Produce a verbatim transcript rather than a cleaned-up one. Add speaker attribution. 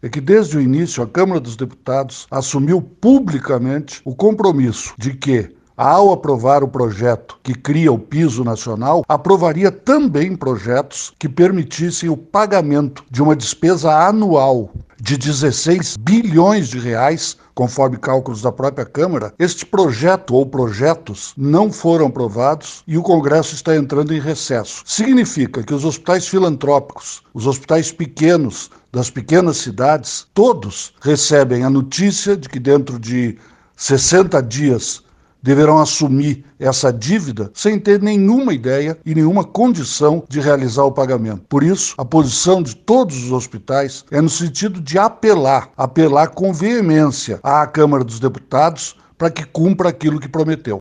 Speaker 1: é que desde o início a Câmara dos Deputados assumiu publicamente o compromisso de que, ao aprovar o projeto que cria o piso nacional, aprovaria também projetos que permitissem o pagamento de uma despesa anual de dezesseis bilhões de reais, conforme cálculos da própria Câmara. Este projeto ou projetos não foram aprovados e o Congresso está entrando em recesso. Significa que os hospitais filantrópicos, os hospitais pequenos, das pequenas cidades, todos recebem a notícia de que dentro de sessenta dias deverão assumir essa dívida sem ter nenhuma ideia e nenhuma condição de realizar o pagamento. Por isso, a posição de todos os hospitais é no sentido de apelar, apelar com veemência à Câmara dos Deputados para que cumpra aquilo que prometeu.